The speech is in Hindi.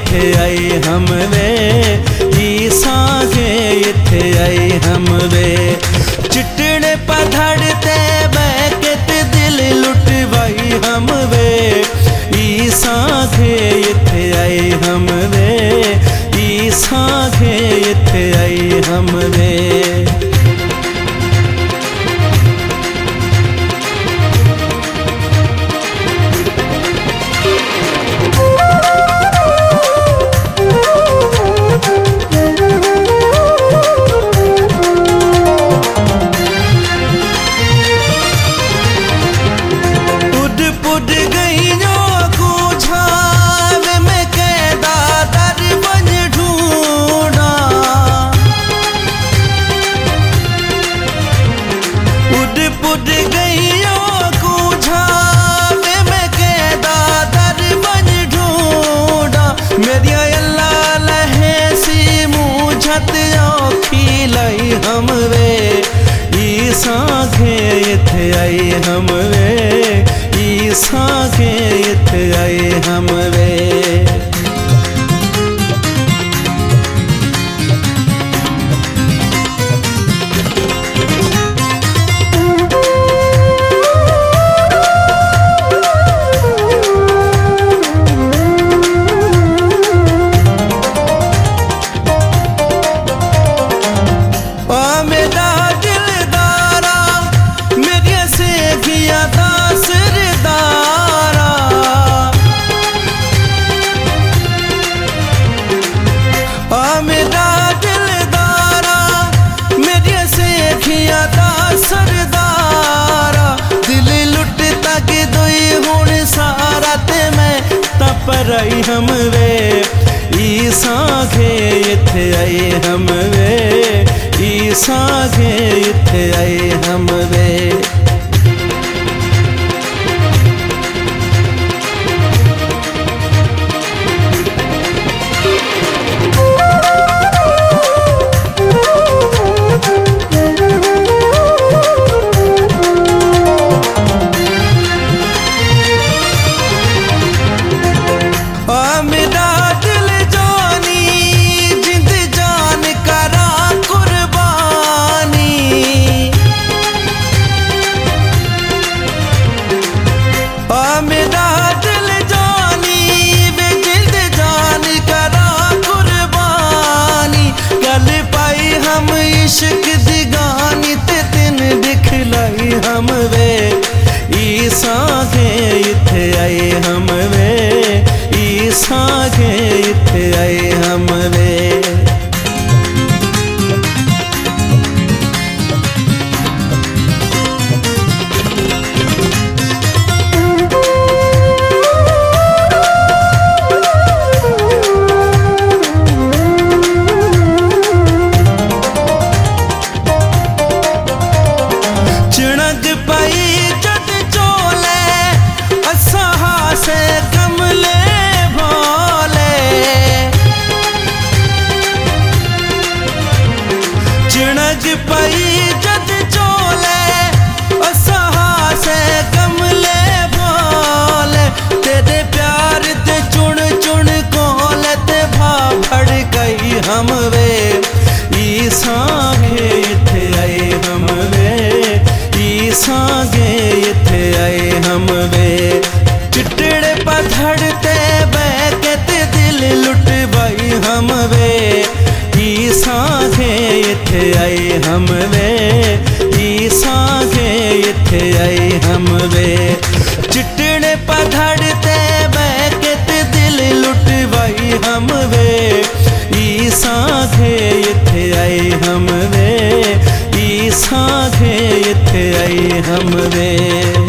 इत्थे आई हम वे सागे इत्थे आई हम वे चिट्टड़े पधड़ते बैकते दिल लुटवाई हम वे सागे इत्थे आई हम वे सागे इत्थे आई हम वे हम वे सागे इत्थे आई हम वे सागे इत्थे आई हम वे पर आई हम वे सागे इत्थे आई हम वे सागे इत्थे आई हम वे इश्क दी गानी ते तिन दिखलाई हम वे सागे इत्थे आई हम वे सागे इत्थे आई हम वे हम वे सागे इत्थे आई हम वे सागे इत्थे आई हम वे चिट्टड़े पधड़ते बैकते दिल लुटवाई हम वे सागे इत्थे आई हम वे सागे इत्थे आई हम वे चिट्टड़े पधड़ते बैकते दिल लुटवाई हम वे सागे इत्थे आई हम वे सागे इत्थे आई हम वे।